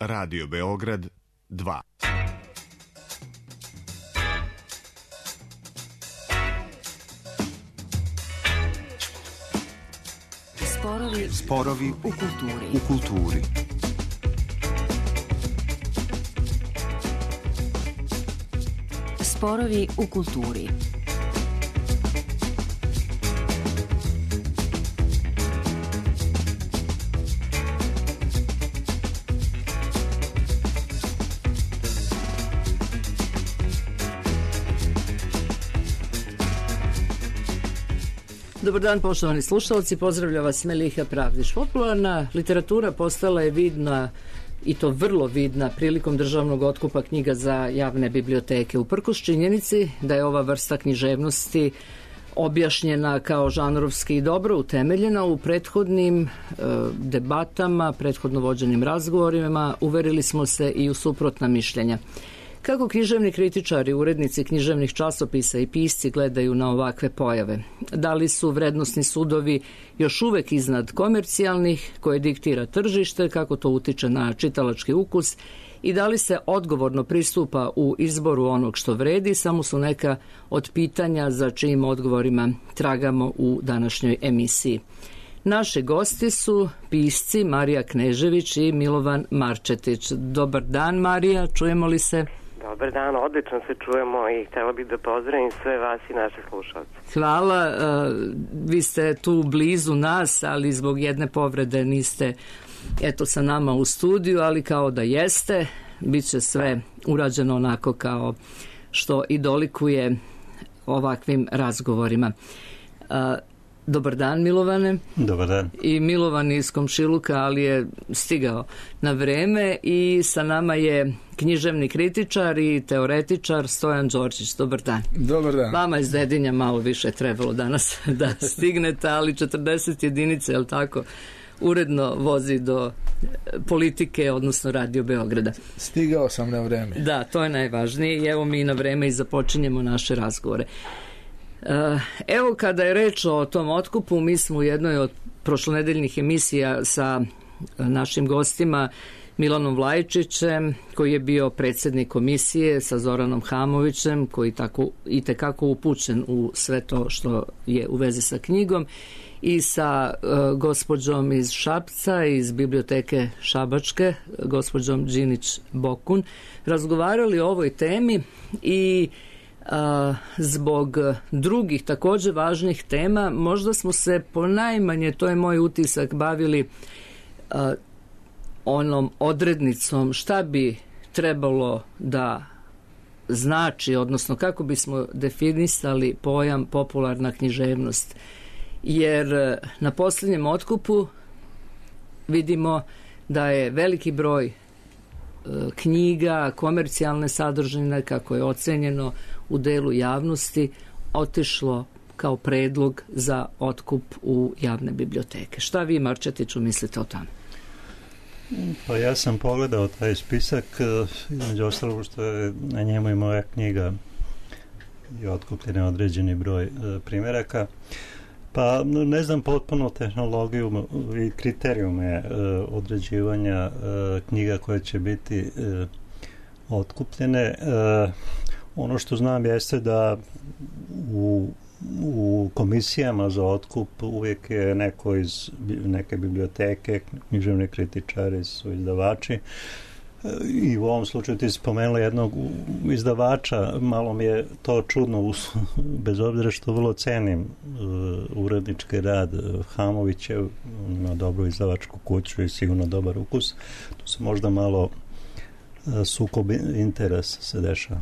Radio Beograd 2. Sporovi u kulturi. Sporovi u kulturi. Dobar dan, poštovani slušalci, pozdravlja vas Meliha Pravdić. Popularna literatura postala je vidna, i to vrlo vidna, prilikom državnog otkupa knjiga za javne biblioteke. Uprkos činjenici da je ova vrsta književnosti objašnjena kao žanrovski i dobro utemeljena, u prethodnim debatama, prethodno vođenim razgovorima uverili smo se i u suprotna mišljenja. Kako književni kritičari, urednici književnih časopisa i pisci gledaju na ovakve pojave? Da li su vrednosni sudovi još uvek iznad komercijalnih koje diktira tržište, kako to utiče na čitalački ukus i da li se odgovorno pristupa u izboru onog što vredi, samo su neka od pitanja za čijim odgovorima tragamo u današnjoj emisiji. Naši gosti su pisci Marija Knežević i Milovan Marčetić. Dobar dan, Marija, čujemo li se? Dobar dan, odlično se čujemo i htjela bih da pozdravim sve vas i naše slušalce. Hvala, vi ste tu blizu nas, ali zbog jedne povrede niste sa nama u studiju, ali kao da jeste, bit će sve urađeno onako kao što i dolikuje ovakvim razgovorima. Dobar dan, Milovane. Dobar dan. I Milovan iz Komšiluka, ali je stigao na vreme i sa nama je književni kritičar i teoretičar Stojan Đorđić. Dobar dan. Dobar dan. Vama iz Dedinja malo više trebalo danas da stignete, ali 40 jedinice, je li tako, uredno vozi do Politike, odnosno Radio Beograda. Stigao sam na vreme. Da, to je najvažnije i evo mi na vreme i započinjemo naše razgovore. Evo, kada je reč o tom otkupu, mi smo u jednoj od prošlonedeljnih emisija sa našim gostima Milanom Vlajičićem, koji je bio predsjednik komisije, sa Zoranom Hamovićem, koji i tekako upućen u sve to što je u vezi sa knjigom, i sa gospođom iz Šapca, iz biblioteke Šabačke, gospođom Đinić Bokun, razgovarali o ovoj temi i zbog drugih također važnih tema možda smo se ponajmanje, to je moj utisak, bavili onom odrednicom šta bi trebalo da znači, odnosno kako bismo definisali pojam popularna književnost, jer na posljednjem otkupu vidimo da je veliki broj knjiga, komercijalne sadržine, kako je ocenjeno u delu javnosti, otišlo kao predlog za otkup u javne biblioteke. Šta vi, Marčetiću, mislite o tome? Pa ja sam pogledao taj spisak, između ostalog što je na njemu i moja knjiga i otkupljen je određeni broj primjeraka. Pa ne znam potpuno tehnologiju i kriterijume određivanja knjiga koje će biti otkupljene. Ono što znam jeste da u komisijama za otkup uvijek je neko iz neke biblioteke, književni kritičari su izdavači. I u ovom slučaju ti spomenula jednog izdavača, malo mi je to čudno, bez obzira što vrlo cenim urednički rad Hamovićev, ima dobru izdavačku kuću i sigurno dobar ukus, tu se možda malo sukob interesa se dešava.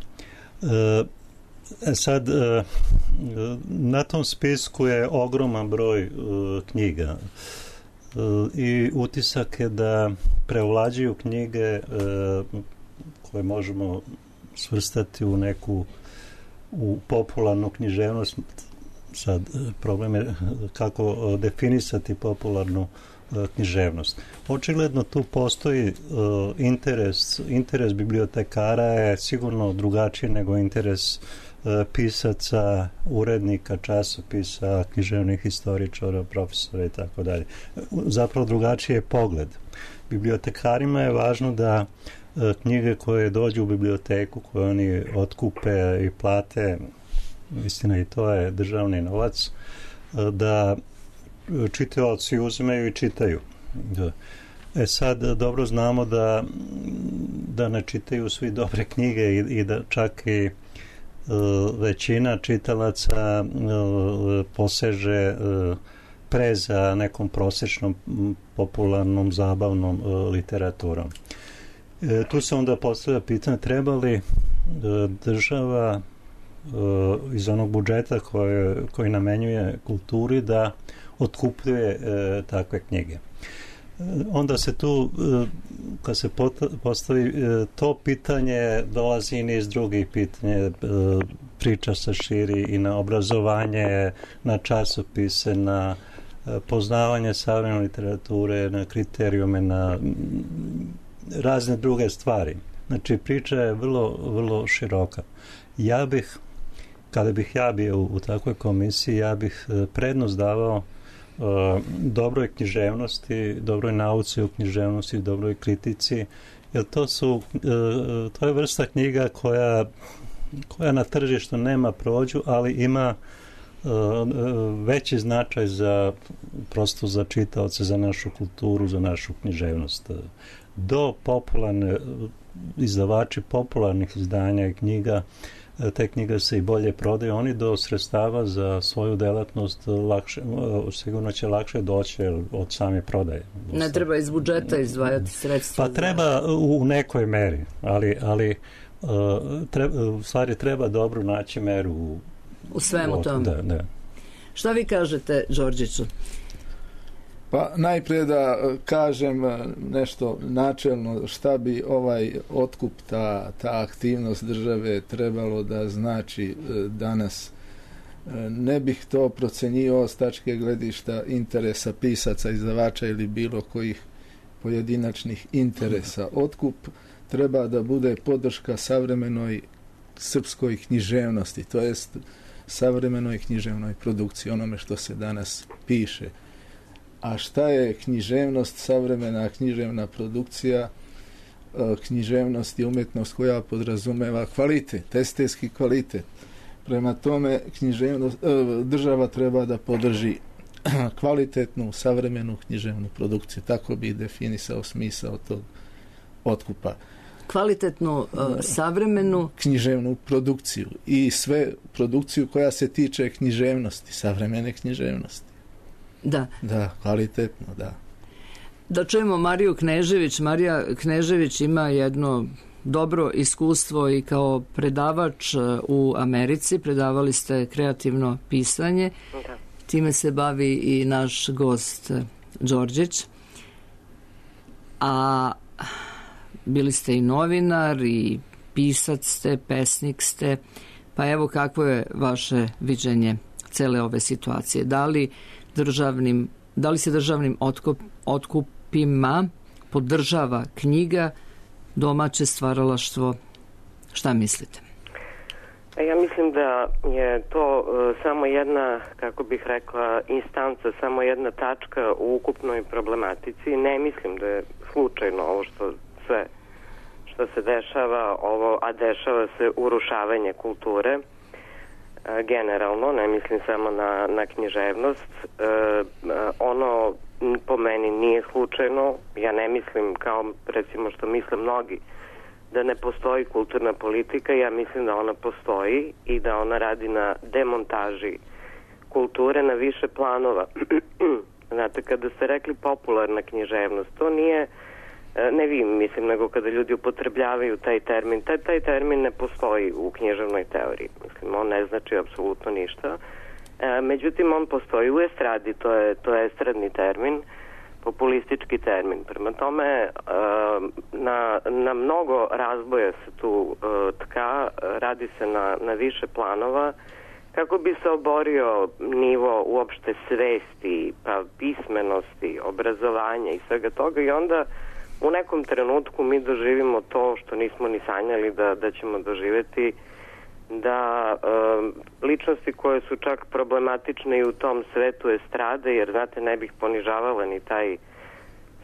Sad, na tom spisku je ogroman broj knjiga i utisak je da prevlađuju knjige koje možemo svrstati u popularnu književnost. Sad, problem je kako definisati popularnu književnost. Očigledno tu postoji interes bibliotekara je sigurno drugačiji nego interes pisaca, urednika, časopisa, književnih historičara, profesora i tako dalje. Zapravo drugačiji je pogled. bibliotekarima je važno da knjige koje dođu u biblioteku, koje oni otkupe i plate, istina i to je državni novac, da čitaoci uzmeju i čitaju. Sad dobro znamo da ne čitaju svi dobre knjige i da čak i većina čitalaca poseže pre za nekom prosječnom, popularnom, zabavnom literaturom. Tu se onda postavlja pitanje, treba li država iz onog budžeta koji namenjuje kulturi da otkupljuje takve knjige. Onda se tu, kad se postavi to pitanje, dolazi i niz drugih pitanja. Priča se širi i na obrazovanje, na časopise, na poznavanje savremene literature, na kriterijume, na razne druge stvari. Znači, priča je vrlo, vrlo široka. Kada bih ja bio u takvoj komisiji, ja bih prednost davao dobroj književnosti, dobroj nauci u književnosti, dobroj kritici, jer to je vrsta knjiga koja na tržištu nema prođu, ali ima veći značaj prosto za čitaoce, za našu kulturu, za našu književnost. Do izdavači popularnih izdanja i knjiga, te knjige se i bolje prodaju, oni do sredstava za svoju delatnost sigurno će lakše doći od same prodaje. Ne treba iz budžeta izdvajati sredstva. Pa treba u nekoj meri, ali u stvari treba dobro naći meru u svemu tomu. Da. Šta vi kažete, Đorđiću? Pa najprije da kažem nešto načelno šta bi ovaj otkup, ta aktivnost države trebalo da znači danas. Ne bih to procenjivao s tačke gledišta interesa pisaca, izdavača ili bilo kojih pojedinačnih interesa. Otkup treba da bude podrška savremenoj srpskoj književnosti, to jest savremenoj književnoj produkciji, onome što se danas piše. A šta je književnost, savremena književna produkcija? Književnost je umjetnost koja podrazumeva kvalitet, estetski kvalitet. Prema tome, država treba da podrži kvalitetnu, savremenu književnu produkciju. Tako bi definisao smisao tog otkupa. Kvalitetnu, savremenu književnu produkciju i sve produkciju koja se tiče književnosti, savremene književnosti. Da, kvalitetno, da. Da čujemo Mariju Knežević. Marija Knežević ima jedno dobro iskustvo i kao predavač u Americi. Predavali ste kreativno pisanje. Da. Time se bavi i naš gost Đorđić. A bili ste i novinar i pisac ste, pesnik ste. Pa evo kakvo je vaše viđenje cele ove situacije? Da li se državnim otkupima podržava knjiga, domaće stvaralaštvo? Šta mislite? Ja mislim da je to samo jedna, kako bih rekla, instanca, samo jedna tačka u ukupnoj problematici. Ne mislim da je slučajno ovo što se dešava, a dešava se urušavanje kulture. Generalno, ne mislim samo na književnost. Ono po meni nije slučajno. Ja ne mislim, kao recimo što misle mnogi, da ne postoji kulturna politika. Ja mislim da ona postoji i da ona radi na demontaži kulture na više planova. Znate, kada ste rekli popularna književnost, to nije, ne vi mislim, nego kada ljudi upotrebljavaju taj termin. Taj termin ne postoji u književnoj teoriji. Mislim, on ne znači apsolutno ništa. Međutim, on postoji u estradi, to je estradni termin, populistički termin. Prema tome, na mnogo razboja se tu tka, radi se na više planova, kako bi se oborio nivo uopšte svesti, pa pismenosti, obrazovanja i svega toga, i onda u nekom trenutku mi doživimo to što nismo ni sanjali da ćemo doživjeti, da ličnosti koje su čak problematične i u tom svetu estrade, jer znate, ne bih ponižavala ni taj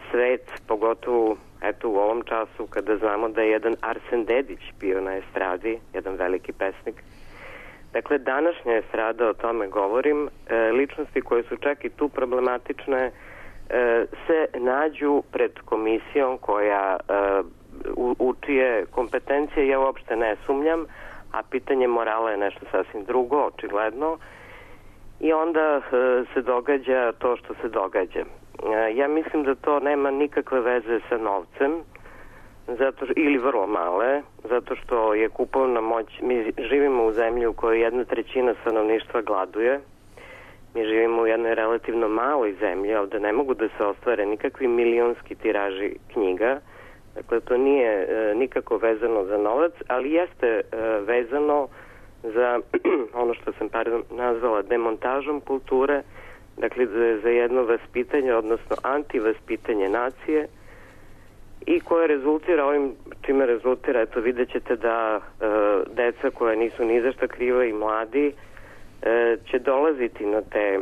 svet, pogotovo eto u ovom času kada znamo da je jedan Arsen Dedić bio na estradi, jedan veliki pesnik. Dakle, današnja estrada, o tome govorim, ličnosti koje su čak i tu problematične se nađu pred komisijom koja u čije kompetencije ja uopšte ne sumnjam, a pitanje morala je nešto sasvim drugo, očigledno, i onda se događa to što se događa. Ja mislim da to nema nikakve veze sa novcem, ili vrlo male, zato što je kupovna moć, mi živimo u zemlji u kojoj 1/3 stanovništva gladuje, mi živimo u jednoj relativno maloj zemlji, ovde ne mogu da se ostvare nikakvi milionski tiraži knjiga, dakle to nije nikako vezano za novac, ali jeste vezano za ono što sam nazvala demontažom kulture, dakle za jedno vaspitanje, odnosno antivaspitanje nacije, i koje rezultira ovim čime rezultira, eto vidjet ćete da deca koja nisu ni za šta kriva i mladi će dolaziti na te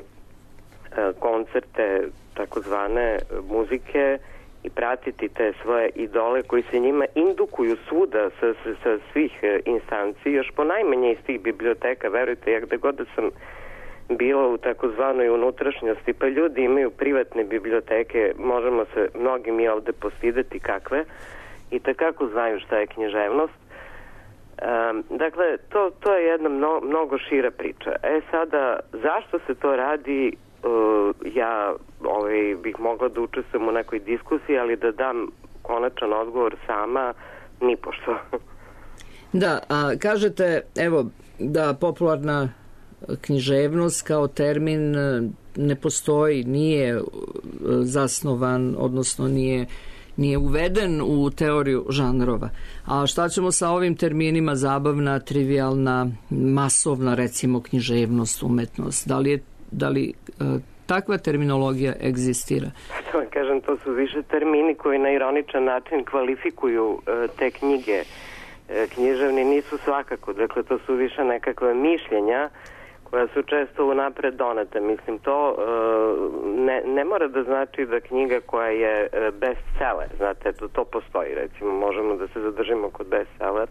koncerte takozvane muzike i pratiti te svoje idole koji se njima indukuju svuda sa svih instanci, još po najmanje iz tih biblioteka, verujte, ja gde god da sam bila u takozvanoj unutrašnjosti, pa ljudi imaju privatne biblioteke, možemo se mnogi mi ovde postideti kakve, i takako znaju šta je književnost. Dakle, to je jedna mnogo šira priča. Sada, zašto se to radi, ja bih mogla da učestvujem u nekoj diskusiji, ali da dam konačan odgovor sama, nipošto. Da, a kažete, evo, da popularna književnost kao termin ne postoji, nije zasnovan, odnosno nije uveden u teoriju žanrova. A šta ćemo sa ovim terminima zabavna, trivialna, masovna, recimo, književnost, umetnost? Da li takva terminologija egzistira? To kažem, to su više termini koji na ironičan način kvalifikuju te knjige. Književni nisu svakako, dakle to su više nekakve mišljenja koja su često unapred donete. Mislim, to ne mora da znači da knjiga koja je bestseller, znate, to postoji, recimo, možemo da se zadržimo kod bestseller,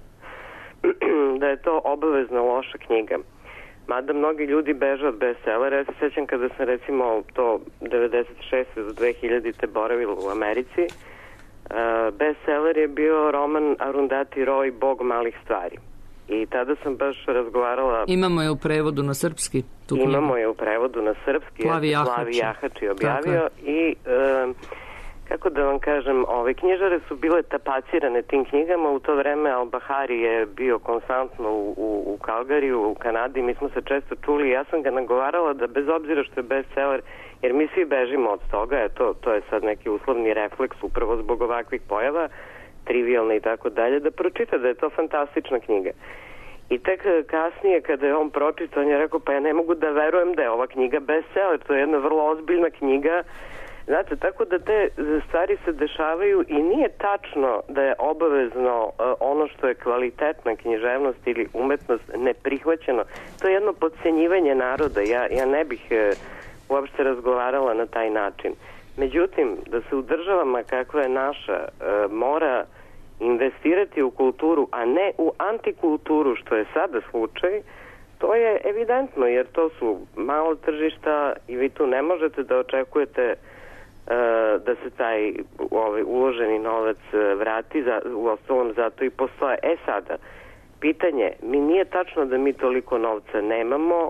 da je to obavezno loša knjiga. Mada mnogi ljudi beže od bestsellera. Ja se sjećam kada sam, recimo, to 96. do 2000. boravila u Americi, bestseller je bio roman Arundhati Roy, Bog malih stvari. I tada sam baš razgovarala... Imamo je u prevodu na srpski. Imamo je u prevodu na srpski. Plavi Jahač je objavio. I, kako da vam kažem, knjižare su bile tapacirane tim knjigama. U to vreme Al-Bahari je bio konstantno u Kalgariju, u Kanadi. Mi smo se često čuli. Ja sam ga nagovarala da bez obzira što je bestseller, jer mi svi bežimo od toga, to je sad neki uslovni refleks upravo zbog ovakvih pojava, trivialne i tako dalje, da pročita da je to fantastična knjiga. I tek kasnije kada je on pročitao, on je rekao, pa ja ne mogu da verujem da je ova knjiga bestseller, to je jedna vrlo ozbiljna knjiga. Znate, tako da te stvari se dešavaju i nije tačno da je obavezno ono što je kvalitetna književnost ili umetnost neprihvaćeno. To je jedno podcenjivanje naroda. Ja ne bih uopšte razgovarala na taj način. Međutim, da se u državama kakva je naša mora investirati u kulturu, a ne u antikulturu, što je sada slučaj, to je evidentno, jer to su malo tržišta i vi tu ne možete da očekujete da se taj uloženi novac vrati, u ostalom zato i postoje. Sada, pitanje, mi nije tačno da mi toliko novca nemamo,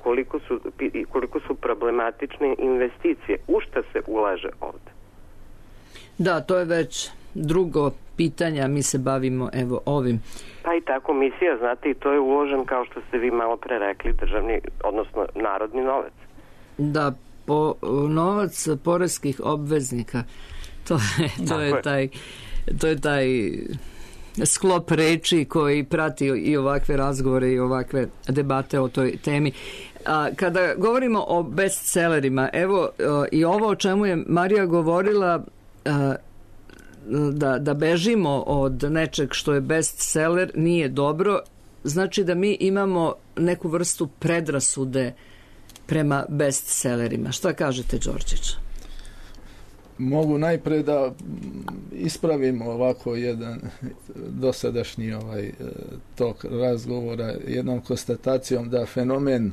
koliko su problematične investicije, u šta se ulaže ovde? Da, to je već drugo pitanje, a mi se bavimo evo ovim. Pa i ta komisija, znate, i to je uložen, kao što ste vi malo pre rekli, državni, odnosno narodni novac. Da, novac poreskih obveznika, to je taj sklop reči koji prati i ovakve razgovore i ovakve debate o toj temi. Kada govorimo o bestsellerima, evo i ovo o čemu je Marija govorila, da bežimo od nečeg što je bestseller nije dobro, znači da mi imamo neku vrstu predrasude prema bestsellerima. Šta kažete, Đorđić? Mogu najpre da ispravim ovako jedan dosadašnji tok razgovora jednom konstatacijom da fenomen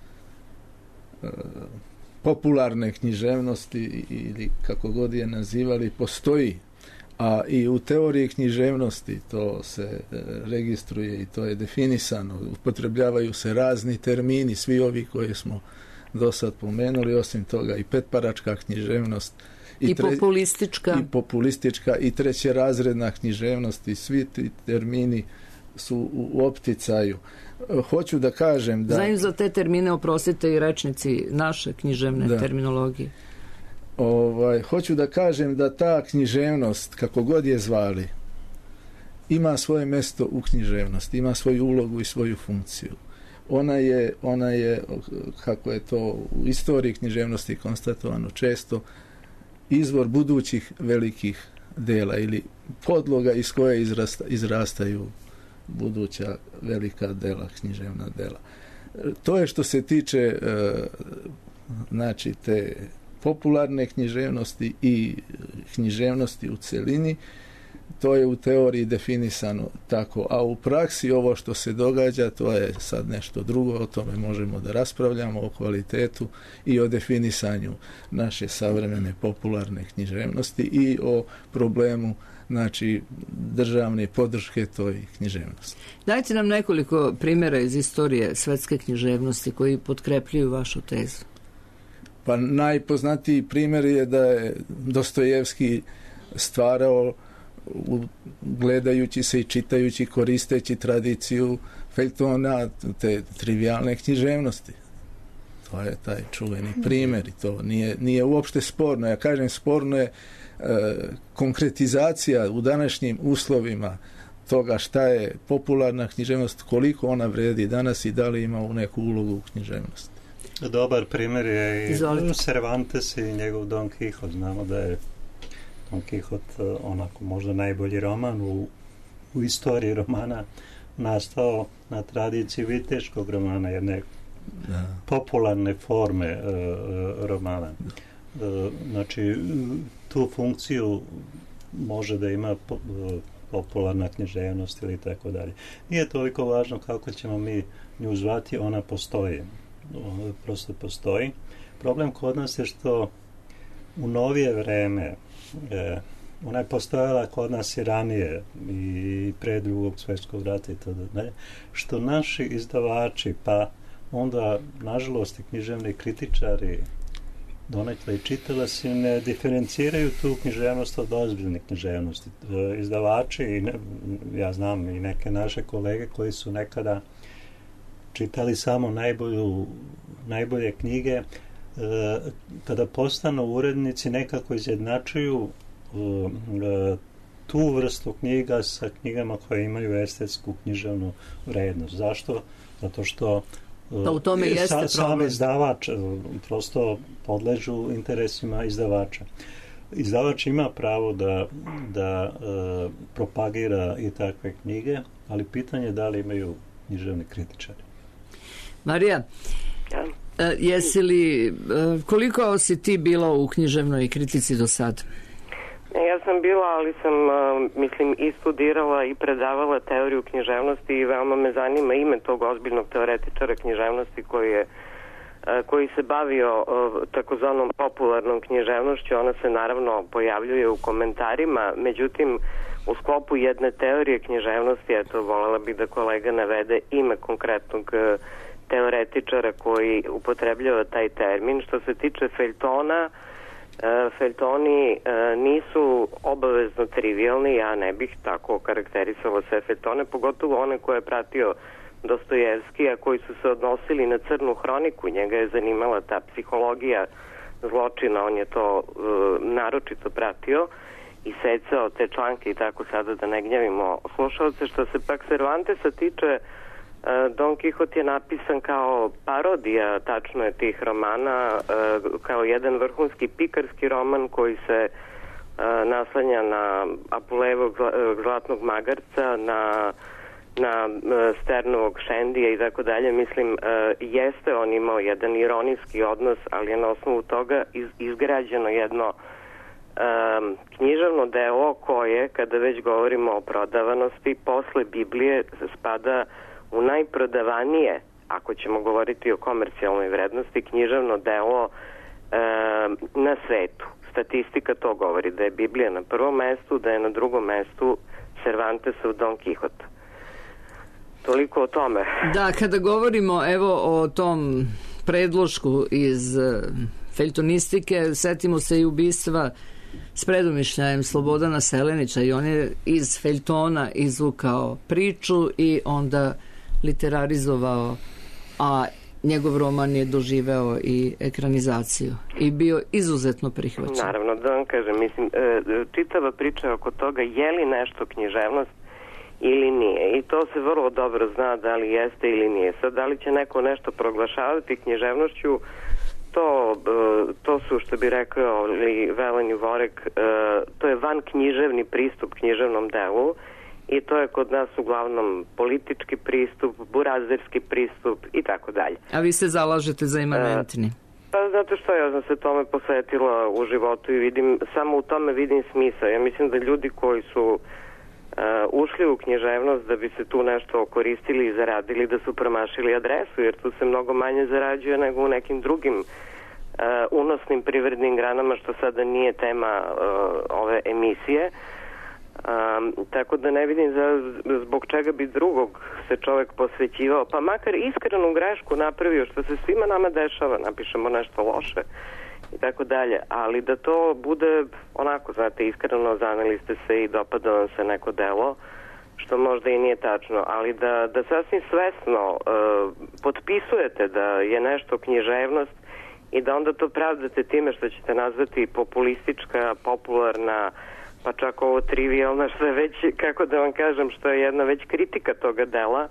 popularne književnosti ili kako god je nazivali postoji, a i u teoriji književnosti to se registruje i to je definisano. Upotrebljavaju se razni termini, svi ovi koje smo do sad pomenuli, osim toga i petparačka književnost i populistička i trećerazredna književnost i svi ti termini su u opticaju. Hoću da kažem da... Znaju za te termine, oprostite, i rečnici naše književne terminologije. Hoću da kažem da ta književnost, kako god je zvali, ima svoje mjesto u književnosti, ima svoju ulogu i svoju funkciju. Ona je, kako je to u istoriji književnosti konstatovano često, izvor budućih velikih dela ili podloga iz koje izrastaju buduća velika dela, književna dela. To je što se tiče znači te popularne književnosti i književnosti u celini. To je u teoriji definisano tako, a u praksi ovo što se događa, to je sad nešto drugo, o tome možemo da raspravljamo, o kvalitetu i o definisanju naše savremene popularne književnosti i o problemu, znači, državne podrške toj književnosti. Dajte nam nekoliko primjera iz istorije svetske književnosti koji potkrepljuju vašu tezu. Pa najpoznatiji primjer je da je Dostojevski stvarao gledajući se i čitajući, koristeći tradiciju feljtona, te trivijalne književnosti. To je taj čuveni primjer i to nije uopšte sporno. Ja kažem, sporno je konkretizacija u današnjim uslovima toga šta je popularna književnost, koliko ona vredi danas i da li ima u neku ulogu u književnosti. Dobar primjer je i Cervantes i njegov Don Quixote. Znamo da je Don Quixote onako možda najbolji roman u istoriji romana nastao na tradiciji viteškog romana, jedne popularne forme romana. Znači, tu funkciju može da ima popularna književnost ili tako dalje. Nije toliko važno kako ćemo mi nju zvati, ona postoji. Prosto postoji. Problem kod nas je što u novije vreme ona je postojala kod nas i ranije i pre Drugog svjetskog rata i tada, što naši izdavači, pa onda nažalost i književni kritičari donekle i čitalaci ne diferenciraju tu književnost od ozbiljne književnosti. Izdavači, ja znam i neke naše kolege koji su nekada čitali samo najbolje knjige, kada postanu urednici nekako izjednačuju tu vrstu knjiga sa knjigama koje imaju estetsku književnu vrednost. Zašto? Zato što sam izdavač prosto podležu interesima izdavača. Izdavač ima pravo da propagira i takve knjige, ali pitanje je da li imaju književni kritičari. Marija, jesi li, koliko si ti bila u književnoj kritici do sad? Ja sam bila, ali sam, mislim, i studirala i predavala teoriju književnosti i veoma me zanima ime tog ozbiljnog teoretičara književnosti koji se bavio takozvanom popularnom književnošću. Ona se naravno pojavljuje u komentarima, međutim, u sklopu jedne teorije književnosti, eto, voljela bih da kolega navede ime konkretnog teoretičara koji upotrebljava taj termin. Što se tiče feljtona, feljtoni nisu obavezno trivialni, ja ne bih tako karakterisala sve feljtone, pogotovo one koje je pratio Dostojevski, a koji su se odnosili na crnu hroniku. Njega je zanimala ta psihologija zločina, on je to naročito pratio i secao te članke i tako, sada da ne gnjavimo slušalce. Što se pak Cervantesa tiče, Don Quixote je napisan kao parodija, tačno je, tih romana, kao jedan vrhunski pikarski roman koji se naslanja na Apulejevog zlatnog magarca, na Sternovog Šendija i tako dalje. Mislim, jeste on imao jedan ironijski odnos, ali je na osnovu toga izgrađeno jedno književno delo koje, kada već govorimo o prodavanosti, posle Biblije spada u najprodavanije, ako ćemo govoriti o komercijalnoj vrednosti, književno delo na svetu. Statistika to govori, da je Biblija na prvom mestu, da je na drugom mestu Cervantesov Don Quixote. Toliko o tome. Da, kada govorimo o tom predlošku iz feljtonistike, setimo se i ubistva s predumišljajem Slobodana Selenića, i on je iz feljtona izvukao priču i onda literarizovao, a njegov roman je doživeo i ekranizaciju i bio izuzetno prihvaćen. Naravno, da vam kažem, mislim, čitava priča oko toga je li nešto književnost ili nije. I to se vrlo dobro zna da li jeste ili nije. Sad, da li će neko nešto proglašavati književnošću, to su, što bi rekao Veleni Vorek, to je van književni pristup književnom delu i to je kod nas uglavnom politički pristup, burazerski pristup i tako dalje. A vi se zalažete za imanentni? Pa zato što ja sam se tome posvetila u životu i samo u tome vidim smisao. Ja mislim da ljudi koji su ušli u književnost da bi se tu nešto koristili i zaradili, da su promašili adresu, jer tu se mnogo manje zarađuje nego u nekim drugim unosnim privrednim granama, što sada nije tema ove emisije. Tako da ne vidim zbog čega bi drugog se čovjek posvećivao, pa makar iskrenu grešku napravio, što se svima nama dešava, napišemo nešto loše i tako dalje, ali da to bude onako, znate, iskreno zaneli ste se i dopada vam se neko delo, što možda i nije tačno, ali da sasvim svesno potpisujete da je nešto književnost i da onda to pravdate time što ćete nazvati populistička, popularna, pa čak ovo trivialna, što je već, kako da vam kažem, što je jedna već kritika toga dela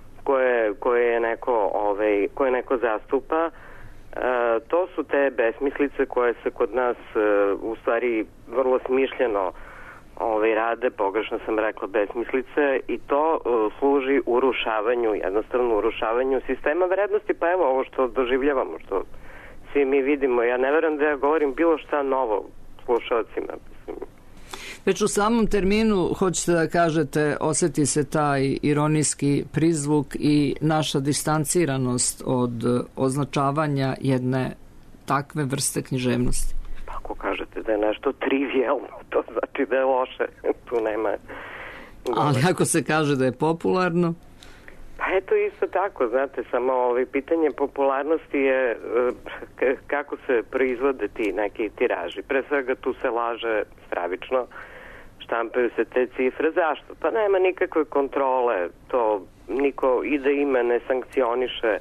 koje neko zastupa. To su te besmislice koje se kod nas u stvari vrlo smišljeno rade, pogrešno sam rekla besmislice, i to služi urušavanju, jednostavno urušavanju sistema vrednosti, pa evo ovo što doživljavamo, što svi mi vidimo. Ja ne verujem da ja govorim bilo šta novo slušalcima. Već u samom terminu, hoćete da kažete, osjeti se taj ironijski prizvuk i naša distanciranost od označavanja jedne takve vrste književnosti. Pa ako kažete da je nešto trivialno, to znači da je loše. Tu nema... Ali ako se kaže da je popularno? Pa eto, isto tako, znate, samo pitanje popularnosti je kako se proizvode ti neki tiraži. Pre svega tu se laže stravično, štampaju se te cifre. Zašto? Pa nema nikakve kontrole, to niko i da ime ne sankcioniše.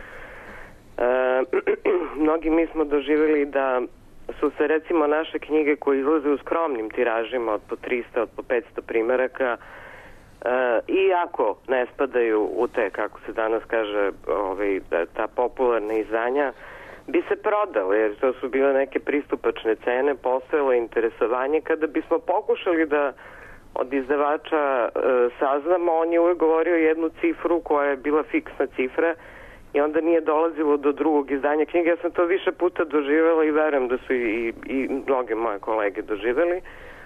Mnogi mi smo doživjeli da su se recimo naše knjige koje izlaze u skromnim tiražima od po 300, od po 500 primeraka, iako ne spadaju u te, kako se danas kaže, ta popularna izdanja, bi se prodale, jer to su bile neke pristupačne cene, postojalo interesovanje. Kada bismo pokušali da od izdavača saznamo, on je uvijek govorio jednu cifru koja je bila fiksna cifra i onda nije dolazilo do drugog izdanja knjige. Ja sam to više puta doživjela i verujem da su i mnoge moje kolege doživjeli.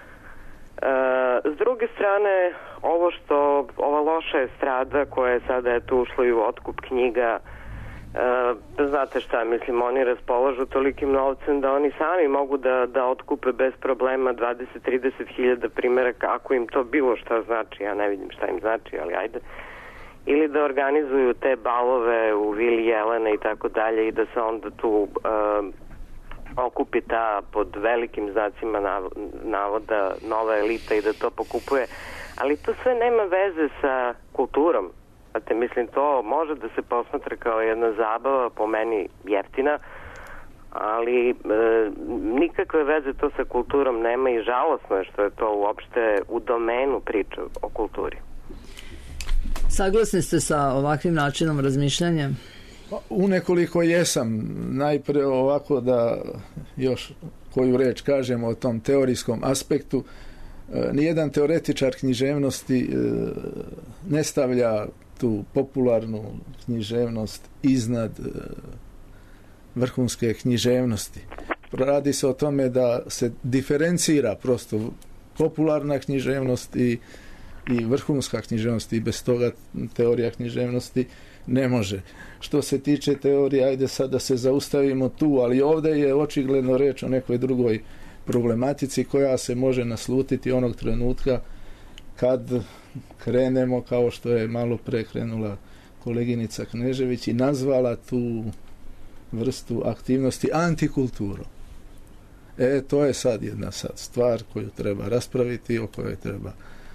S druge strane, ova loša estrada koja je sada ušla i u otkup knjiga, znate šta, mislim, oni raspolažu tolikim novcem da oni sami mogu da otkupe bez problema 20-30 hiljada primjeraka, ako im to bilo šta znači, ja ne vidim šta im znači, ali ajde. Ili da organizuju te balove u Vili Jelene i tako dalje i da se onda tu okupi ta, pod velikim znacima navoda, nova elita i da to pokupuje. Ali to sve nema veze sa kulturom. Znate, mislim, to može da se posmatra kao jedna zabava, po meni jeftina, ali nikakve veze to sa kulturom nema i žalosno je što je to uopšte u domenu priče o kulturi. Saglasni ste sa ovakvim načinom razmišljanja? U nekoliko jesam. Najpre ovako da još koju reč kažemo o tom teorijskom aspektu. Nijedan teoretičar književnosti ne stavlja tu popularnu književnost iznad vrhunske književnosti. radi se o tome da se diferencira prosto popularna književnost i vrhunska književnost, i bez toga teorija književnosti ne može. Što se tiče teorije, ajde sad da se zaustavimo tu, ali ovdje je očigledno reč o nekoj drugoj problematici koja se može naslutiti onog trenutka kad krenemo, kao što je malo pre krenula koleginica Knežević i nazvala tu vrstu aktivnosti antikulturom. To je sad jedna stvar koju treba raspraviti, o kojoj treba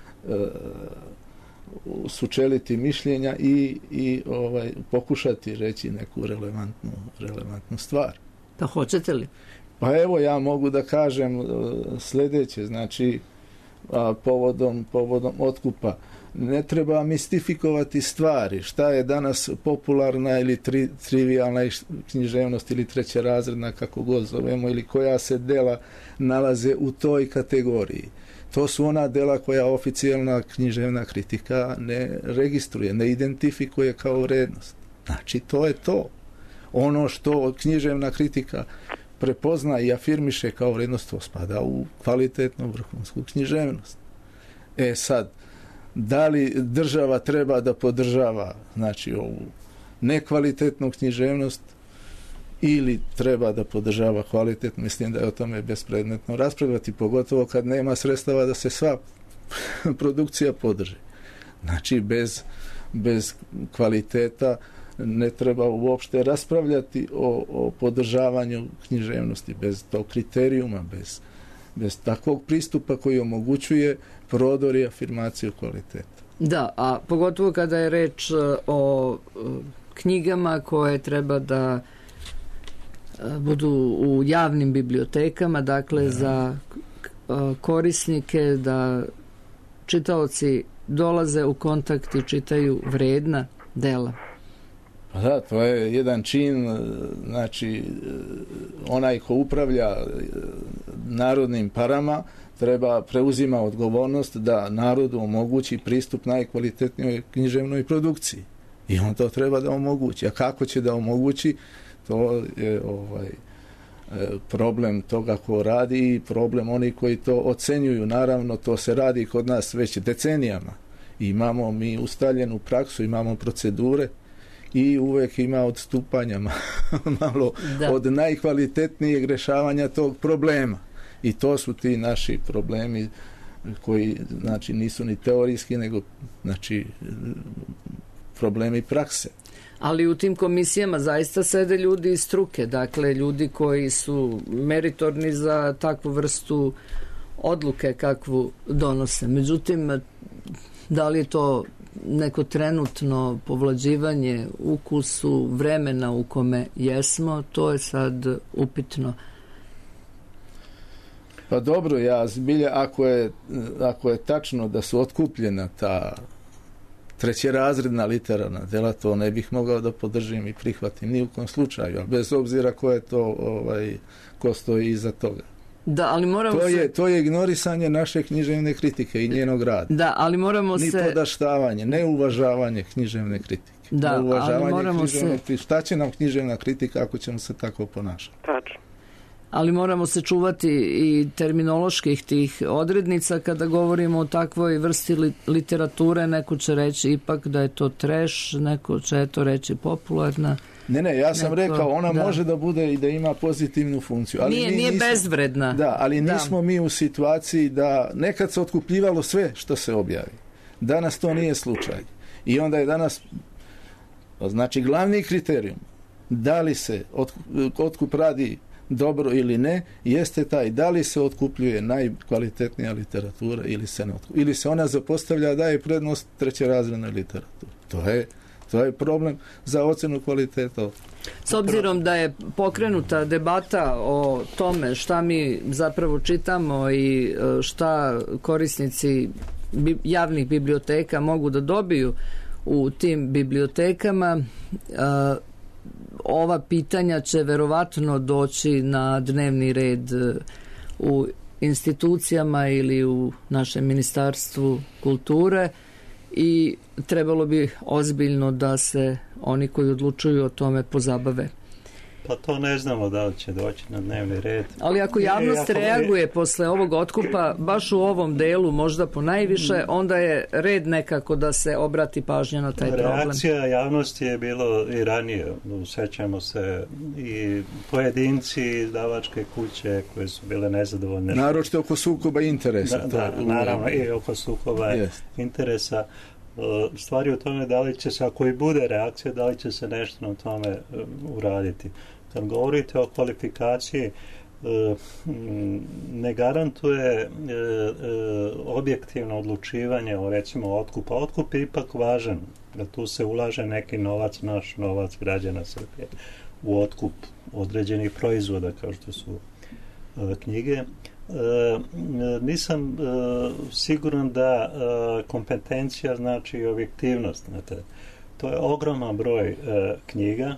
sučeliti mišljenja i pokušati reći neku relevantnu stvar. Pa hoćete li? Pa evo, ja mogu da kažem sljedeće, znači povodom otkupa. Ne treba mistifikovati stvari. Šta je danas popularna ili trivijalna književnost ili trećerazredna, kako god zovemo, ili koja se dela nalaze u toj kategoriji. To su ona dela koja oficijalna književna kritika ne registruje, ne identifikuje kao vrednost. Znači, to je to. Ono što književna kritika prepozna i afirmiše kao vrednost, to spada u kvalitetnu vrhunsku književnost. Sad, da li država treba da podržava, znači, ovu nekvalitetnu književnost ili treba da podržava kvalitetnu? Mislim da je o tome bespredmetno raspravljati, pogotovo kad nema sredstava da se sva produkcija podrži. Znači, bez kvaliteta ne treba uopšte raspravljati o podržavanju književnosti, bez tog kriterijuma, bez takvog pristupa koji omogućuje prodor i afirmaciju kvaliteta. Da, a pogotovo kada je reč o knjigama koje treba da budu u javnim bibliotekama, dakle za korisnike, da čitaoci dolaze u kontakt i čitaju vredna dela. Pa da, to je jedan čin, znači onaj ko upravlja narodnim parama preuzima odgovornost da narodu omogući pristup najkvalitetnijoj književnoj produkciji. I on to treba da omogući. A kako će da omogući, to je problem toga ko radi i problem onih koji to ocenjuju. Naravno, to se radi kod nas već decenijama. Imamo mi ustaljenu praksu, imamo procedure i uvek ima odstupanja malo od najkvalitetnijeg rješavanja tog problema. I to su ti naši problemi koji, znači, nisu ni teorijski, nego, znači, problemi prakse. Ali u tim komisijama zaista sede ljudi iz struke, dakle ljudi koji su meritorni za takvu vrstu odluke kakvu donose. Međutim, da li je to neko trenutno povlađivanje ukusu vremena u kome jesmo, to je sad upitno. Pa dobro, ja zbilja, ako je tačno da su otkupljena ta trećerazredna literarna dela, to ne bih mogao da podržim i prihvatim ni u kom slučaju, ali bez obzira ko je to, ko stoji iza toga. Da, ali moramo to je ignorisanje naše književne kritike i njenog rada. Da, ali moramo ni podaštavanje, neuvažavanje književne kritike. Da, ali moramo šta će nam književna kritika ako ćemo se tako ponašati? Tačno. Ali moramo se čuvati i terminoloških tih odrednica kada govorimo o takvoj vrsti literature. Neko će reći ipak da je to trash, neko će to reći popularna. Ne, ja sam rekao, ona može da bude i da ima pozitivnu funkciju. Ali nije bezvredna. Da, ali nismo mi u situaciji da nekad se otkupljivalo sve što se objavi. Danas to nije slučaj. I onda je danas, znači, glavni kriterijum da li se otkup radi dobro ili ne, jeste taj da li se otkupljuje najkvalitetnija literatura ili se ne otkupljuje. Ili se ona zapostavlja da je prednost trećerazrednoj literaturi. To je problem za ocenu kvaliteta. S obzirom da je pokrenuta debata o tome šta mi zapravo čitamo i šta korisnici javnih biblioteka mogu da dobiju u tim bibliotekama, ova pitanja će verovatno doći na dnevni red u institucijama ili u našem Ministarstvu kulture i trebalo bi ozbiljno da se oni koji odlučuju o tome pozabave. Pa to ne znamo da li će doći na dnevni red. Ali ako javnost reaguje posle ovog otkupa, baš u ovom delu možda po najviše, onda je red nekako da se obrati pažnja na taj problem. Reakcija javnosti je bilo i ranije. Sećamo se i pojedinci, izdavačke kuće koje su bile nezadovoljne. Naročito oko sukoba interesa. Da, naravno, i oko sukoba interesa. Stvari u tome da li će se, ako i bude reakcija, da li će se nešto na tome uraditi. Kad govorite o kvalifikaciji, ne garantuje objektivno odlučivanje o recimo otkupa. Otkup je ipak važan, da tu se ulaže neki novac, naš novac građana Srbije u otkup određenih proizvoda kao što su knjige. Nisam siguran da kompetencija znači objektivnost. Znate. To je ogroman broj knjiga.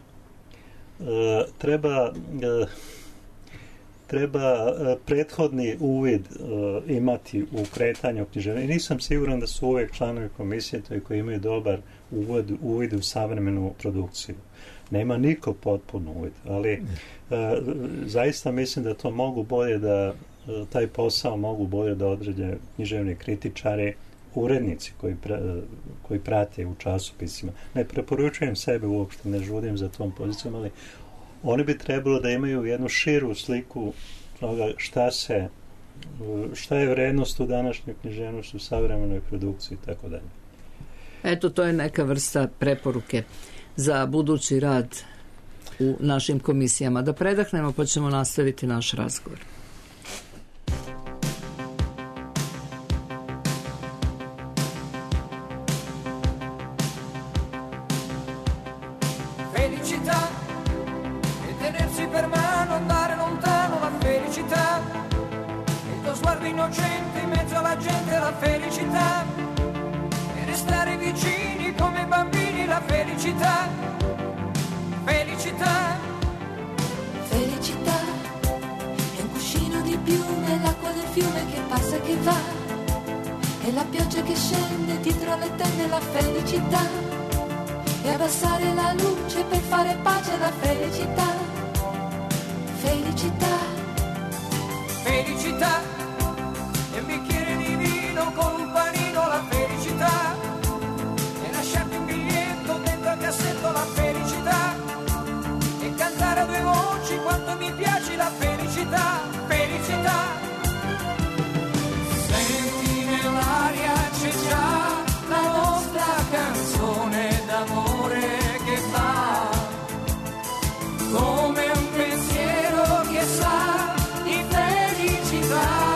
Treba prethodni uvid imati u kretanju književnosti. I nisam siguran da su uvijek članovi komisije koji imaju dobar uvid u savremenu produkciju. Nema niko potpuno uvid, ali zaista mislim da to mogu bolje da taj posao mogu bolje da odrede književni kritičari, urednici koji prate u časopisima. Ne preporučujem sebe uopšte, ne žudim za tom pozicijom, ali oni bi trebalo da imaju jednu širu sliku toga šta je vrednost u današnjoj književnosti, u savremenoj produkciji i tako dalje. Eto, to je neka vrsta preporuke za budući rad u našim komisijama. Da predahnemo pa ćemo nastaviti naš razgovor. Felicità e tenersi per mano, andare lontano, la felicità, il tuo sguardo innocente in mezzo alla gente, la felicità, e restare vicini come bambini, la felicità, felicità. Felicità è un cuscino di piume, l'acqua del fiume che passa e che va, e la pioggia che scende dietro le tende, la felicità, e abbassare la luce per fare pace, la felicità, felicità. Felicità e un bicchiere di vino con un panino, la felicità, e lasciarti un biglietto dentro al cassetto, la felicità, e cantare a due voci quanto mi piace, la felicità, felicità. Senti nell'aria c'è già la nostra canzone d'amore che va come un pensiero che sa di felicità.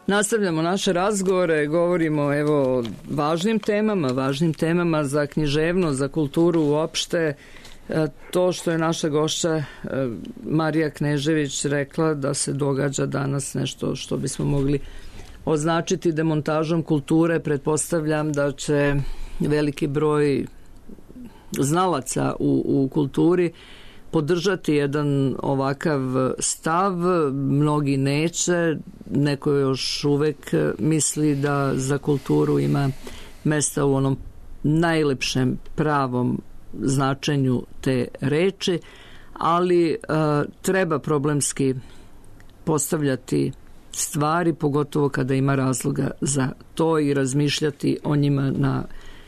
Nastavljamo naše razgovore, govorimo evo o važnim temama za književnost, za kulturu uopšte. To što je naša gošća Marija Knežević rekla da se događa danas nešto što bismo mogli označiti demontažom kulture, pretpostavljam da će veliki broj znalaca u kulturi podržati jedan ovakav stav, mnogi neće, neko još uvek misli da za kulturu ima mesta u onom najlepšem pravom značenju te reči, ali treba problemski postavljati stvari, pogotovo kada ima razloga za to i razmišljati o njima na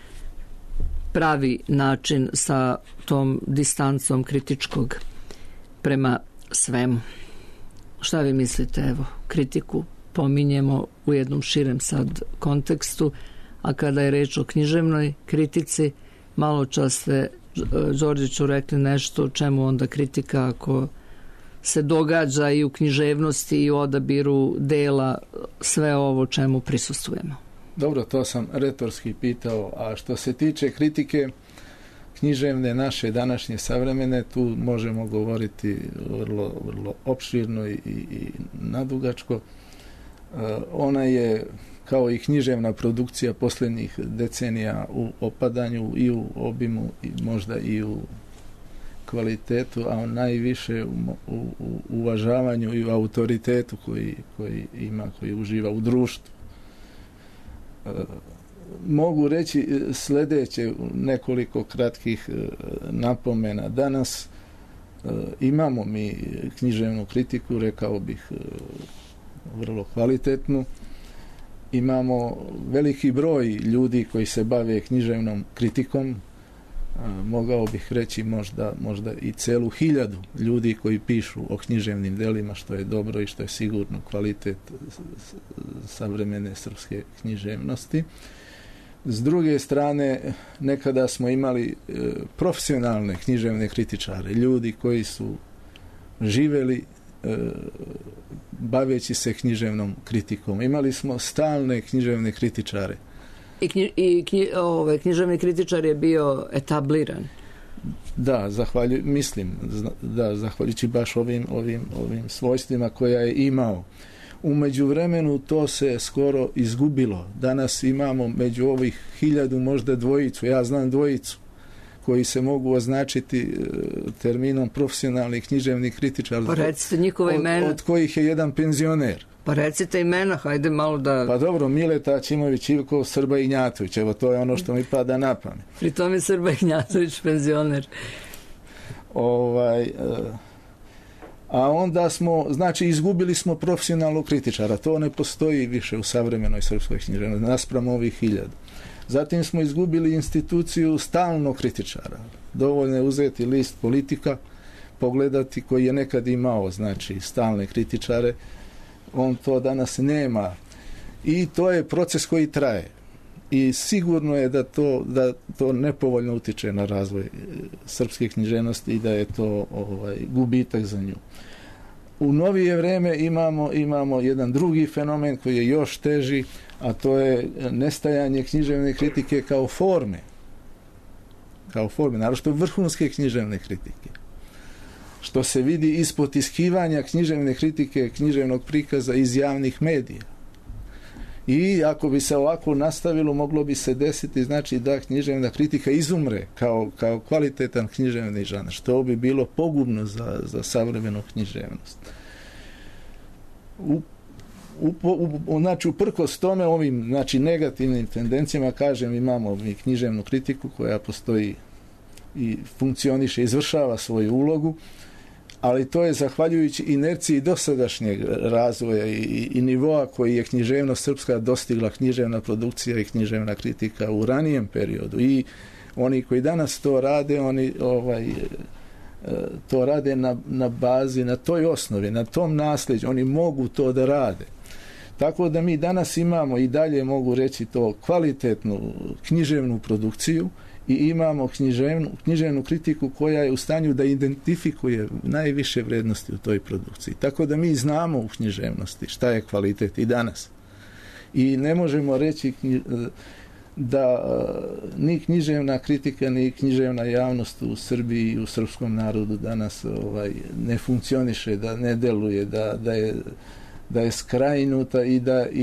pravi način sa tom distancom kritičkog prema svemu. Šta vi mislite? Evo, kritiku pominjemo u jednom širem sad kontekstu, a kada je reč o književnoj kritici, malo čas ste Đorđiću rekli nešto o čemu onda kritika ako se događa i u književnosti i u odabiru dela sve ovo čemu prisustvujemo. Dobro, to sam retorski pitao, a što se tiče kritike književne naše današnje savremene, tu možemo govoriti vrlo, vrlo opširno i nadugačko. Ona je kao i književna produkcija posljednjih decenija u opadanju i u obimu i možda i u kvalitetu, a najviše u uvažavanju i u autoritetu koji uživa u društvu. Mogu reći sljedeće, nekoliko kratkih napomena. Danas imamo mi književnu kritiku, rekao bih vrlo kvalitetnu. Imamo veliki broj ljudi koji se bave književnom kritikom. Mogao bih reći možda i celu 1000 ljudi koji pišu o književnim delima, što je dobro i što je sigurno kvalitet savremene srpske književnosti. S druge strane, nekada smo imali profesionalne književne kritičare, ljudi koji su živeli baveći se književnom kritikom. Imali smo stalne književne kritičare. Književni kritičar je bio etabliran. Da, zahvaljujući baš ovim svojstvima koja je imao. U međuvremenu to se skoro izgubilo. Danas imamo među ovih 1000 možda dvojicu. Ja znam dvojicu koji se mogu označiti terminom profesionalnih književnih kritičara. Pa recite njihova imena. Od kojih je jedan penzioner. Pa recite imena, hajde malo da... Pa dobro, Mileta Ćimović, Ivko, Srba Ignjatović, evo to je ono što mi pada na pamet. Pri tome je Srba Ignjatović penzioner. A onda smo, znači, izgubili smo profesionalnog kritičara. To ne postoji više u savremenoj srpskoj književnosti, naspram ovih 1000. Zatim smo izgubili instituciju stalnog kritičara. Dovoljno je uzeti list Politika, pogledati koji je nekad imao, znači, stalne kritičare. On to danas nema. I to je proces koji traje. I sigurno je da to nepovoljno utiče na razvoj srpske književnosti i da je to gubitak za nju. U novije vreme imamo jedan drugi fenomen koji je još teži, a to je nestajanje književne kritike kao forme, naročito vrhunske književne kritike. Što se vidi iz potiskivanja književne kritike, književnog prikaza iz javnih medija. I ako bi se ovako nastavilo, moglo bi se desiti, znači, da književna kritika izumre kao kvalitetan književni žanr, što bi bilo pogubno za savremenu književnost. Znači, uprkos tome, ovim, znači, negativnim tendencijama, kažem, imamo mi književnu kritiku koja postoji i funkcioniše, izvršava svoju ulogu, ali to je zahvaljujući inerciji dosadašnjeg razvoja i nivoa koji je književnost srpska dostigla, književna produkcija i književna kritika u ranijem periodu. I oni koji danas to rade, oni to rade na bazi, na toj osnovi, na tom nasljeđu, oni mogu to da rade. Tako da mi danas imamo i dalje, mogu reći, to kvalitetnu književnu produkciju i imamo književnu kritiku koja je u stanju da identifikuje najviše vrednosti u toj produkciji. Tako da mi znamo u književnosti šta je kvalitet i danas. I ne možemo reći da ni književna kritika, ni književna javnost u Srbiji i u srpskom narodu danas ne funkcioniše, da ne deluje, da je skrajnuta i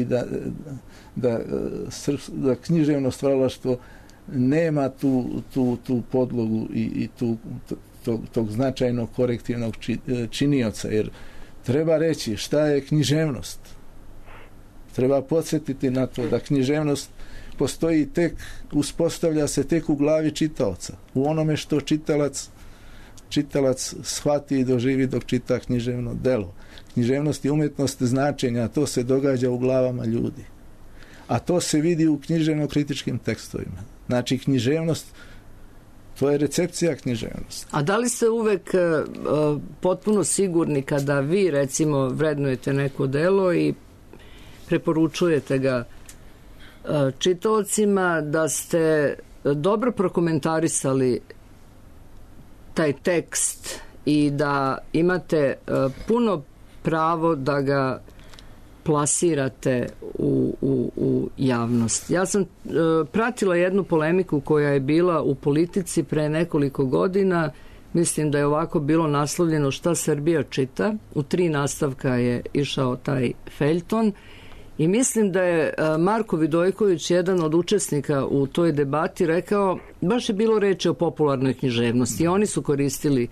da književno stvaralaštvo nema tu podlogu i tog značajnog korektivnog činioca, jer treba reći šta je književnost. Treba podsjetiti na to da književnost postoji uspostavlja se tek u glavi čitaoca, u onome što čitalac shvati i doživi dok čita književno delo. Književnost je umetnost značenja, to se događa u glavama ljudi. A to se vidi u književno-kritičkim tekstovima. Znači, književnost, to je recepcija književnosti. A da li ste uvek potpuno sigurni kada vi, recimo, vrednujete neko delo i preporučujete ga čitaocima, da ste dobro prokomentarisali taj tekst i da imate puno pravo da ga plasirate u javnost? Ja sam pratila jednu polemiku koja je bila u Politici pre nekoliko godina. Mislim da je ovako bilo naslovljeno Šta Srbija čita. U 3 nastavka je išao taj feljton. I mislim da je Marko Vidojković, jedan od učesnika u toj debati, rekao, baš je bilo reči o popularnoj književnosti. I oni su koristili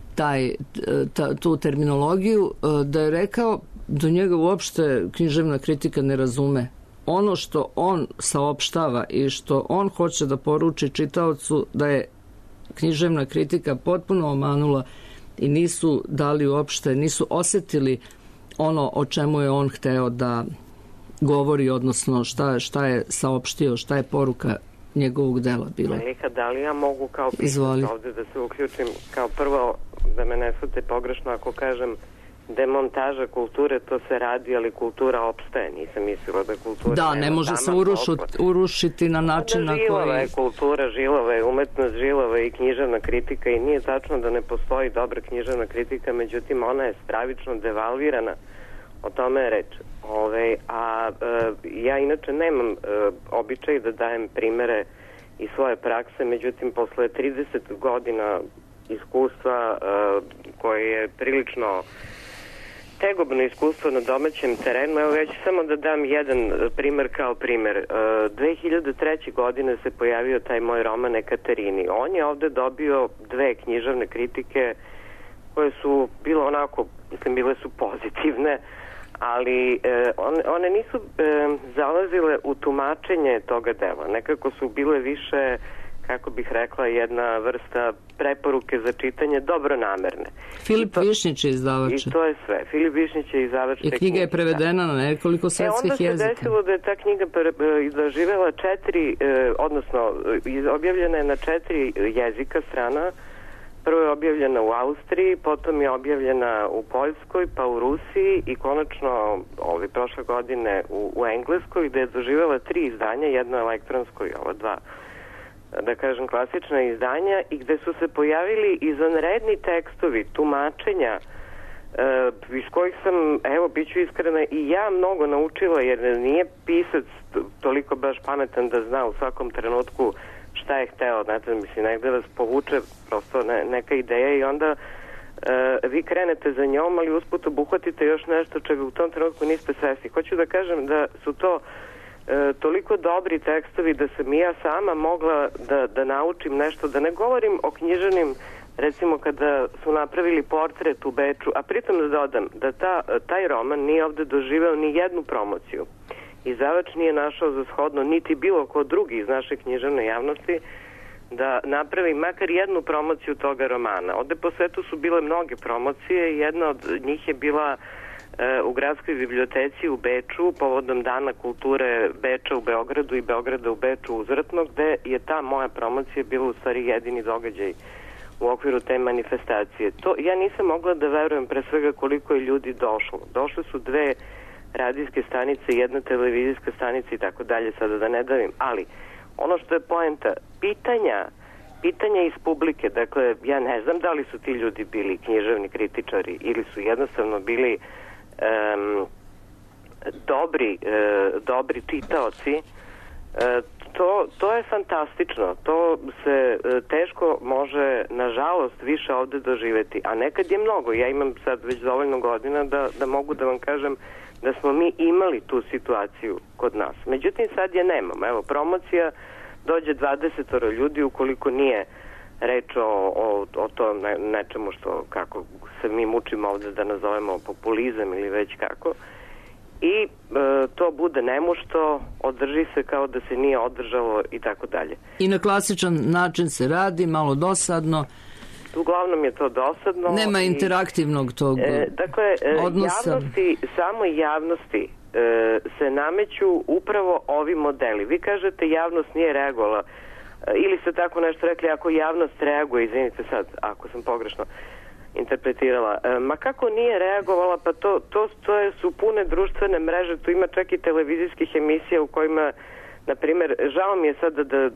tu terminologiju, da je rekao da njega uopšte književna kritika ne razume. Ono što on saopštava i što on hoće da poruči čitaocu, da je književna kritika potpuno omanula i nisu dali uopšte, nisu osetili ono o čemu je on hteo da govori, odnosno šta je saopštio, šta je poruka njegovog dela bila. Da li ja mogu kao pisac ovde da se uključim? Kao prvo, da me ne shvate pogrešno ako kažem demontaža kulture, to se radi, ali kultura opstaje. Nisam mislila da kultura... Da, ne može se urušiti na način na koji... Žilava je kultura, žilava je umetnost, žilava je i književna kritika i nije tačno da ne postoji dobra književna kritika, međutim ona je stravično devalvirana. O tome je reč. Ja inače nemam običaj da dajem primere iz svoje prakse, međutim posle 30 godina iskustva koje je prilično tegobno iskustvo na domaćem terenu, evo ja ću samo da dam jedan primer kao primer. 2003. godine se pojavio taj moj roman Ekaterini. On je ovde dobio 2 književne kritike koje su bile onako, mislim, bile su pozitivne, ali one nisu zalazile u tumačenje toga dela. Nekako su bile više, kako bih rekla, jedna vrsta preporuke za čitanje dobronamerne. Filip Višnjić je izdavač. I to je sve. Filip Višnjić je izdavač. I knjiga je prevedena na nekoliko svetskih jezika. Onda se desilo da je ta knjiga doživela 4, odnosno objavljena je na 4 jezika strana. Prvo je objavljena u Austriji, potom je objavljena u Poljskoj, pa u Rusiji i konačno prošle godine u Engleskoj, gde je doživjela 3 izdanja, jedno elektronsko i ova 2, da kažem, klasična izdanja, i gde su se pojavili izvanredni tekstovi, tumačenja, iz kojih sam, evo, bit ću iskrena, i ja mnogo naučila, jer nije pisac toliko baš pametan da zna u svakom trenutku šta je hteo, znate, mislim, negde vas povuče prosto neka ideja i onda vi krenete za njom, ali usput obuhvatite još nešto čega u tom trenutku niste svesni. Hoću da kažem da su to toliko dobri tekstovi da sam i ja sama mogla da naučim nešto, da ne govorim o književnim, recimo kada su napravili portret u Beču, a pritom da dodam da taj roman nije ovde doživeo ni jednu promociju. Izdavač nije našao za shodno, niti bilo ko drugi iz naše književne javnosti, da napravi makar jednu promociju toga romana. Ovde po svetu su bile mnoge promocije i jedna od njih je bila u Gradskoj biblioteci u Beču povodom Dana kulture Beča u Beogradu i Beograda u Beču uzvratno, gde je ta moja promocija bila u stvari jedini događaj u okviru te manifestacije. Ja nisam mogla da verujem pre svega koliko je ljudi došlo. Došle su 2 radijske stanice, 1 televizijska stanica i tako dalje, sada da ne davim, ali ono što je poenta, pitanja iz publike, dakle, ja ne znam da li su ti ljudi bili književni kritičari ili su jednostavno bili dobri čitaoci, to je fantastično. To se teško može, nažalost, više ovde doživeti. A nekad je mnogo. Ja imam sad već dovoljno godina da mogu da vam kažem da smo mi imali tu situaciju kod nas. Međutim, sad je nemamo. Evo, promocija, dođe 20 ljudi, ukoliko nije reč o tom nečemu što, kako se mi mučimo ovde da nazovemo populizam ili već kako, i to bude nemušto, održi se kao da se nije održalo i tako dalje. I na klasičan način se radi, malo dosadno. Uglavnom je to dosadno. Nema interaktivnog tog odnosa. Samo javnosti se nameću upravo ovi modeli. Vi kažete javnost nije reagovala, ili ste tako nešto rekli, ako javnost reaguje, izvinite sad, ako sam pogrešno interpretirala. Ma kako nije reagovala, pa to su pune društvene mreže, tu ima čak i televizijskih emisija u kojima, na primjer, žao mi je sada da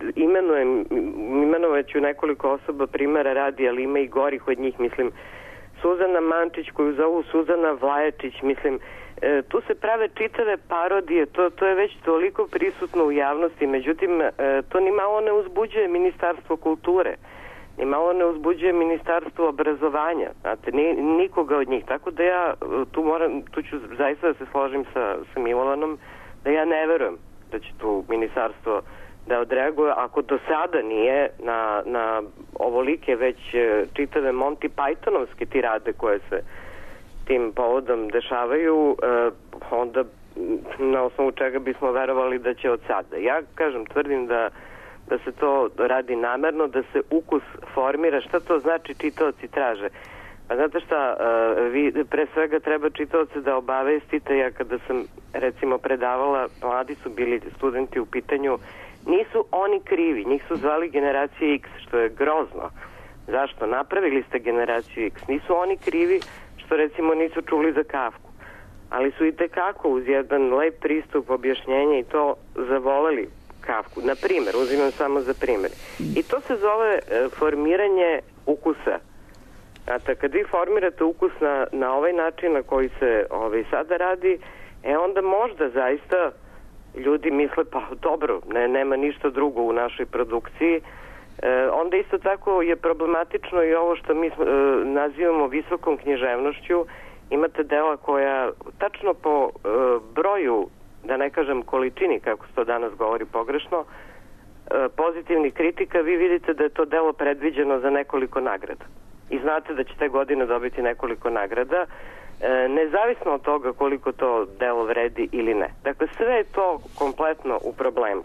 imenovaću nekoliko osoba, primjera radi, ali ima i gorih od njih, mislim, Suzana Mančić, koju zovu Suzana Vlaječić, mislim, tu se prave čitave parodije, to je već toliko prisutno u javnosti, međutim, to ni malo ne uzbuđuje Ministarstvo kulture, ni malo ne uzbuđuje Ministarstvo obrazovanja, znate, nikoga od njih, tako da ja tu ću zaista da se složim sa Milovanom, da ja ne verujem da će tu ministarstvo da odreaguje, ako do sada nije na ovolike već čitave Monty Pythonovske tirade koje se tim povodom dešavaju, onda na osnovu čega bismo verovali da će od sada. Ja kažem, tvrdim da se to radi namerno, da se ukus formira. Šta to znači čitaoci traže? A znate šta, vi pre svega treba čitaoce da obavestite. Ja kada sam recimo predavala, mladi su bili studenti u pitanju, nisu oni krivi, njih su zvali generacije X, što je grozno. Zašto? Napravili ste generaciju X. Nisu oni krivi što recimo nisu čuli za Kafku, ali su i tekako uz jedan lep pristup objašnjenja i to zavoleli Kafku. Na primjer, uzimam samo za primjer. I to se zove formiranje ukusa. Znate, kad vi formirate ukus na ovaj način na koji se sada radi, onda možda zaista ljudi misle, pa dobro, nema ništa drugo u našoj produkciji. Onda isto tako je problematično i ovo što mi nazivamo visokom književnošću. Imate dela koja tačno po broju, da ne kažem količini, kako se to danas govori pogrešno, pozitivnih kritika, vi vidite da je to delo predviđeno za nekoliko nagrada. I znate da će te godine dobiti nekoliko nagrada, nezavisno od toga koliko to delo vredi ili ne. Dakle, sve je to kompletno u problemu.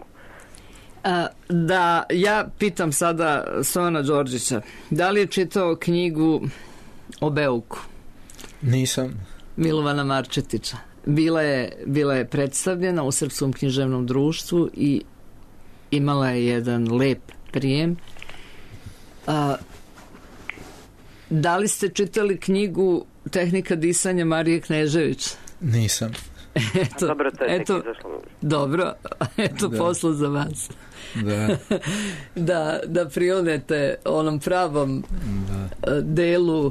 Da, ja pitam sada Stojana Đorđića, da li je čitao knjigu o Beuku? Nisam. Milovana Marčetića. Bila je predstavljena u Srpskom književnom društvu i imala je jedan lep prijem. Da li ste čitali knjigu Tehnika disanja Marije Knežević? Nisam. Dobro, posla za vas. Da prionete onom pravom delu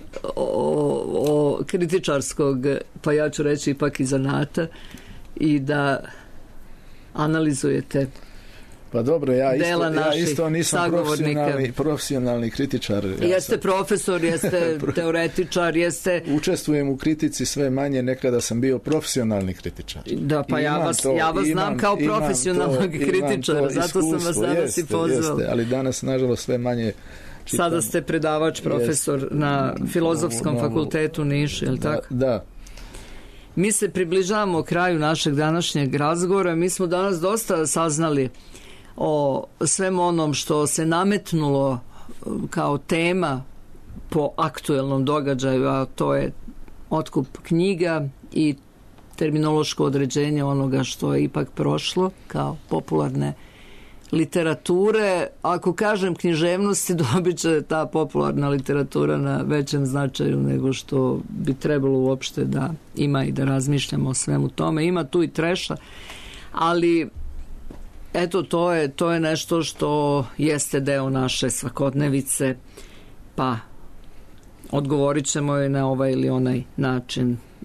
o kritičarskog, pa ja ću reći ipak i zanata, i da analizujete pa dobro, ja isto nisam profesionalni kritičar. Jeste profesor, jeste teoretičar, jeste... Učestvujem u kritici sve manje, nekada sam bio profesionalni kritičar. Da, pa ja vas znam kao profesionalnog kritičara, zato sam vas danas i pozvao. Ali danas, nažalost, sve manje čitam. Sada ste predavač, profesor na Filozofskom fakultetu u Nišu, je li tako? Da. Mi se približavamo kraju našeg današnjeg razgovora. Mi smo danas dosta saznali o svem onom što se nametnulo kao tema po aktuelnom događaju, a to je otkup knjiga i terminološko određenje onoga što je ipak prošlo kao popularne literature. Ako kažem književnosti, dobit će ta popularna literatura na većem značaju nego što bi trebalo uopšte da ima i da razmišljamo o svemu tome. Ima tu i treša, ali eto, to je nešto što jeste deo naše svakodnevice, pa odgovorit ćemo je na ovaj ili onaj način.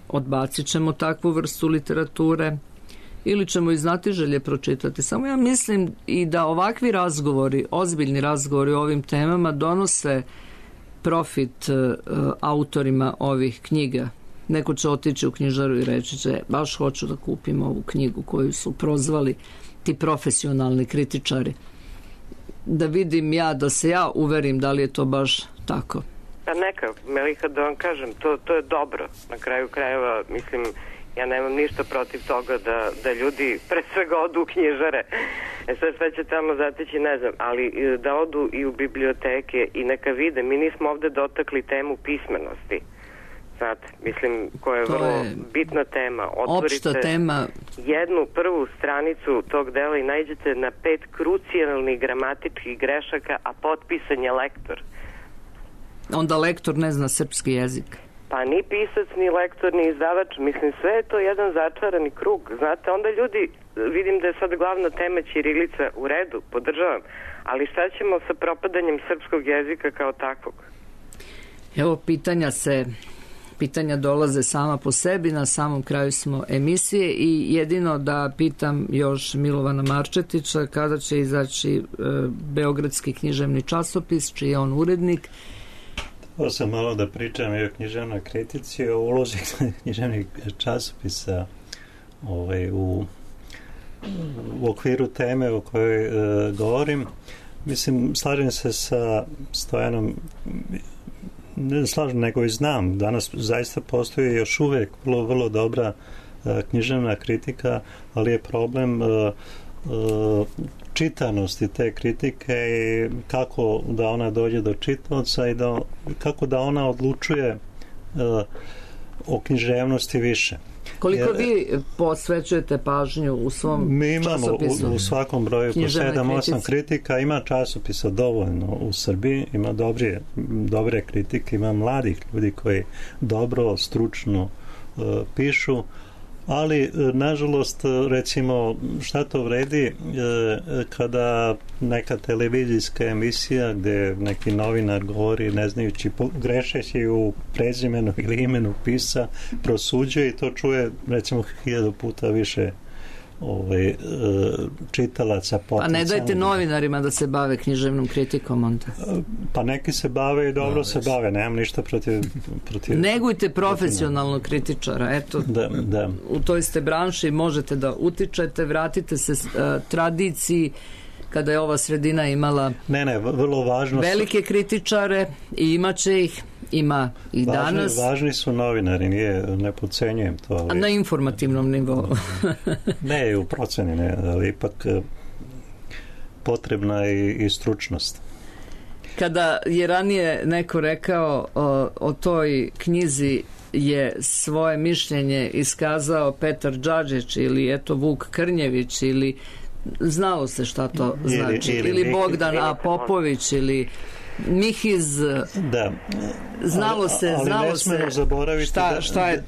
odbacit ćemo takvu vrstu literature ili ćemo iz znatiželje pročitati. Samo ja mislim i da ovakvi razgovori, ozbiljni razgovori o ovim temama donose profit autorima ovih knjiga. Neko će otići u knjižaru i reći će baš hoću da kupim ovu knjigu koju su prozvali ti profesionalni kritičari. Da vidim ja, da se ja uverim da li je to baš tako. Pa neka, Meliha, da vam kažem, to je dobro. Na kraju krajeva, mislim, ja nemam ništa protiv toga da ljudi pre svega odu u knjižare. Sve će tamo zateći, ne znam, ali da odu i u biblioteke i neka vide. Mi nismo ovde dotakli temu pismenosti. Znate, mislim, koja je vrlo bitna tema. Otvorite opšta tema. Jednu prvu stranicu tog dela i nađete na 5 krucijalnih gramatičkih grešaka, a potpisan je lektor. Onda lektor ne zna srpski jezik. Pa ni pisac, ni lektor, ni izdavač. Mislim, sve je to jedan začarani krug. Znate, onda ljudi, vidim da je sad glavna tema ćirilica, u redu, podržavam. Ali šta ćemo sa propadanjem srpskog jezika kao takvog? Evo, pitanja dolaze sama po sebi, na samom kraju smo emisije i jedino da pitam još Milovana Marčetića kada će izaći Beogradski književni časopis, čiji je on urednik. Ovo sam malo da pričam i o književnoj kritici, o ulozi književnih časopisa u okviru teme o kojoj govorim. Mislim, slažem se sa Stojanom, ne slažem, nego i znam. Danas zaista postoji još uvek vrlo dobra književna kritika, ali je problem čitanosti te kritike i kako da ona dođe do čitaoca i kako da ona odlučuje o književnosti više. Koliko vi posvećujete pažnju u svom časopisu? Mi imamo u svakom broju po 7-8 kritika, ima časopisa dovoljno u Srbiji, ima dobre kritike, ima mladih ljudi koji dobro, stručno pišu, ali nažalost, recimo, šta to vredi kada neka televizijska emisija gde neki novinar govori ne znajući, grešeći u prezimenu ili imenu pisa, prosuđuje i to čuje recimo 1000 puta više čitalaca. A ne dajte novinarima da se bave književnom kritikom onda? Pa neki se bave i dobro se bave, nemam ništa protiv... Negujte profesionalnog kritičara, eto, da. U toj ste branši, možete da utičete, vratite se tradiciji kada je ova sredina imala vrlo važno velike kritičare i imaće ih, ima i danas. Važni su novinari, ne podcenjujem to. Ali... A na informativnom nivou. Ne, u proceni ne, ali ipak potrebna i stručnost. Kada je ranije neko rekao o toj knjizi je svoje mišljenje iskazao Petar Đađić ili eto Vuk Krnjević ili znalo se šta to znači. Ili Bogdan A. Popović ili Mihiz. Da. Znalo se šta je,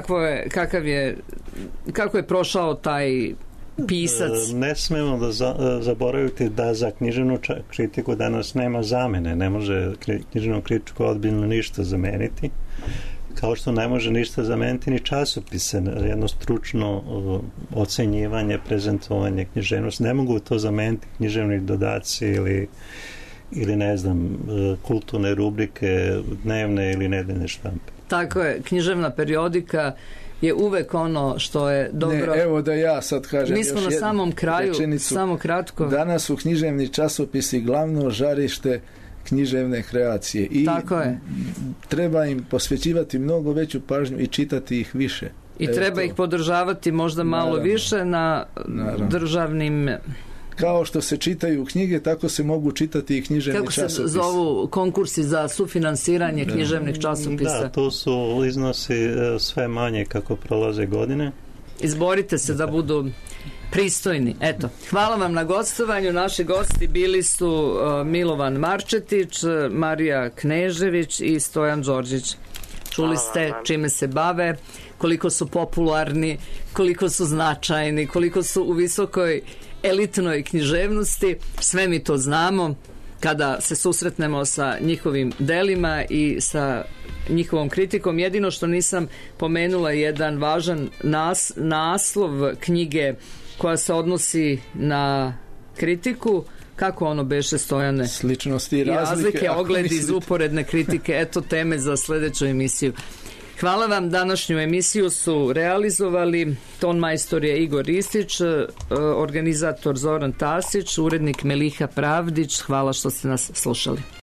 kako je prošao taj pisac. Ne smemo da zaboraviti da za književnu kritiku danas nema zamene. Ne može književnu kritiku odbiljno ništa zameniti. Kao što ne može ništa zameniti ni časopise, jedno stručno ocenjivanje, prezentovanje književnosti. Ne mogu to zameniti književni dodaci ili ne znam, kulturne rubrike, dnevne ili nedeljne štampe. Tako je, književna periodika je uvek ono što je dobro. Ne, evo da ja sad kažem. Mi smo na samom kraju, samo kratko. Danas su književni časopisi glavno žarište književne kreacije i treba im posvećivati mnogo veću pažnju i čitati ih više. I treba ih podržavati možda malo više na državnim... Kao što se čitaju knjige, tako se mogu čitati i književni časopisi. Kako se zovu konkursi za sufinansiranje književnih časopisa? Da, to su iznosi sve manje kako prolaze godine. Izborite se da budu pristojni. Eto, hvala vam na gostovanju. Naši gosti bili su Milovan Marčetić, Marija Knežević i Stojan Đorđić. Čuli ste čime se bave, koliko su popularni, koliko su značajni, koliko su u visokoj elitnoj književnosti. Sve mi to znamo kada se susretnemo sa njihovim delima i sa njihovom kritikom. Jedino što nisam pomenula jedan važan naslov knjige koja se odnosi na kritiku. Kako ono beše, Stojane? Sličnosti i razlike. Ogled iz uporedne kritike. Eto teme za sljedeću emisiju. Hvala vam. Današnju emisiju su realizovali ton majstor je Igor Ristić, organizator Zoran Tasić, urednik Meliha Pravdić. Hvala što ste nas slušali.